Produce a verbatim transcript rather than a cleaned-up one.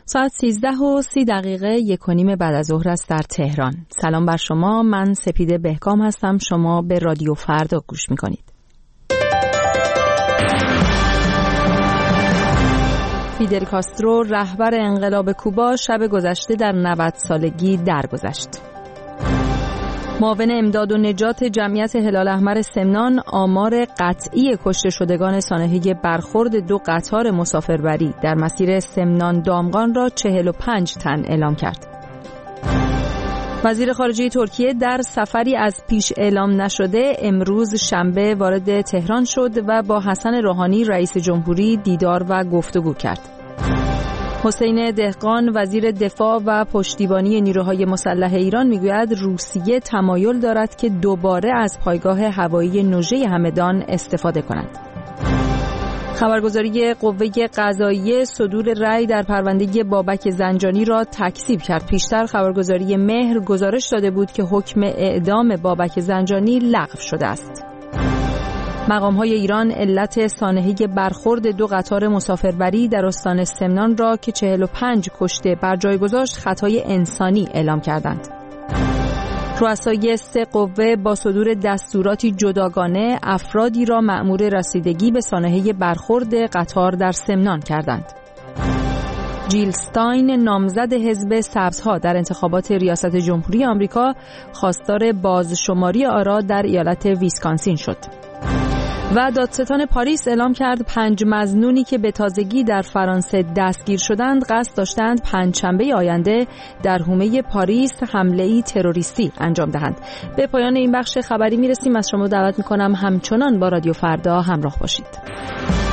ساعت سیزده و سی دقیقه یک و نیم بعد از ظهر است در تهران. سلام بر شما، من سپیده بهکام هستم. شما به رادیو فردا گوش میکنید. فیدل کاسترو رهبر انقلاب کوبا شب گذشته در نود سالگی درگذشت. معاون امداد و نجات جمعیت هلال احمر سمنان آمار قطعی کشته شدگان سانحه برخورد دو قطار مسافربری در مسیر سمنان دامغان را چهل و پنج تن اعلام کرد. وزیر خارجه ترکیه در سفری از پیش اعلام نشده امروز شنبه وارد تهران شد و با حسن روحانی رئیس جمهوری دیدار و گفتگو کرد. حسین دهقان وزیر دفاع و پشتیبانی نیروهای مسلح ایران میگوید روسیه تمایل دارد که دوباره از پایگاه هوایی نوژه همدان استفاده کند. خبرگزاری قوه قضاییه صدور رأی در پرونده بابک زنجانی را تکذیب کرد. پیشتر خبرگزاری مهر گزارش داده بود که حکم اعدام بابک زنجانی لغو شده است. مقام‌های ایران علت سانحه برخورد دو قطار مسافربری در استان سمنان را که چهل و پنج کشته بر جای گذاشت خطای انسانی اعلام کردند. رؤسای سه قوه با صدور دستوراتی جداگانه افرادی را مأمور رسیدگی به سانحه برخورد قطار در سمنان کردند. جیل استاین نامزد حزب سبزها در انتخابات ریاست جمهوری آمریکا خواستار بازشماری آرا در ایالت ویسکانسین شد. و دادستان پاریس اعلام کرد پنج مظنونی که به تازگی در فرانسه دستگیر شدند قصد داشتند پنجشنبه آینده در حومه پاریس حمله‌ای تروریستی انجام دهند. به پایان این بخش خبری میرسیم. از شما دعوت میکنم همچنان با رادیو فردا همراه باشید.